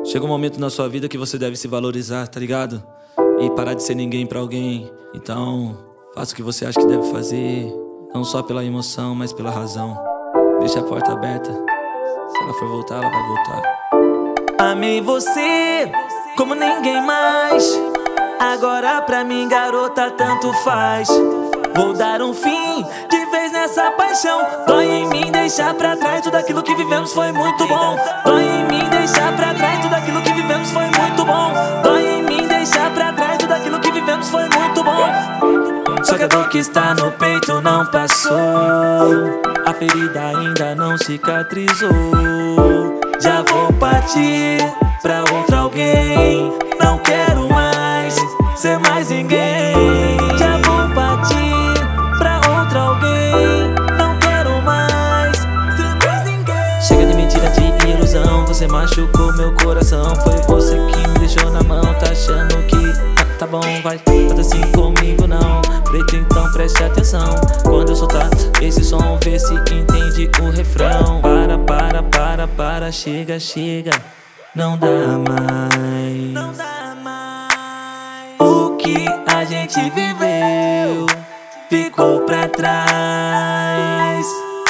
Chega um momento na sua vida que você deve se valorizar, tá ligado? E parar de ser ninguém pra alguém. Então, faça o que você acha que deve fazer, não só pela emoção, mas pela razão. Deixa a porta aberta. Se ela for voltar, ela vai voltar. Amei você como ninguém mais. Agora pra mim, garota, tanto faz. Vou dar um fim de vez nessa paixão. Dói em mim deixar pra trás tudo aquilo que vivemos, foi muito bom. Dói em mim deixar pra trás tudo aquilo que vivemos, foi muito bom. Dói em mim deixar pra trás tudo aquilo que vivemos, foi muito bom. Só que a dor que está no peito não passou, a ferida ainda não cicatrizou. Já vou partir pra outro alguém, não quero mais ser mais ninguém. Já vou partir pra outro alguém, não quero mais ser mais ninguém. Chega de mentira, de ilusão, você machucou meu coração. Foi você que me deixou na mão, tá achando que tá bom, vai fazer assim comigo não. Preto, então preste atenção quando eu soltar esse som, vê se entende o refrão. Para, chega, não dá mais. Não dá mais. O que a gente viveu ficou pra trás.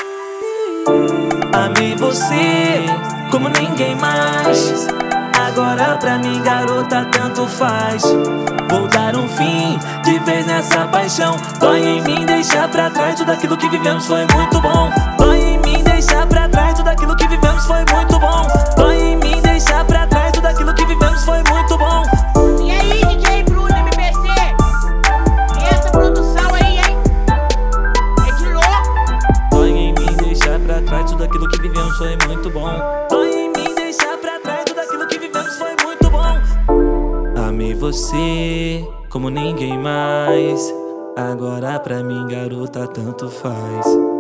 Amei você como ninguém mais. Agora pra mim, garota, tanto faz. Vou dar um fim de vez nessa paixão. Dói em mim deixar pra trás tudo aquilo que vivemos, foi muito bom. Dói em mim deixar pra trás tudo aquilo que vivemos, foi muito bom. Dói em mim deixar pra trás tudo aquilo que vivemos, foi muito bom. E aí, DJ Bruno MPC? E essa produção aí, hein? É de louco. Dói em mim deixar pra trás tudo aquilo que vivemos, foi muito bom. Dói em mim deixar pra trás tudo aquilo que vivemos, foi muito bom. Amei você como ninguém mais. Agora pra mim, garota, tanto faz.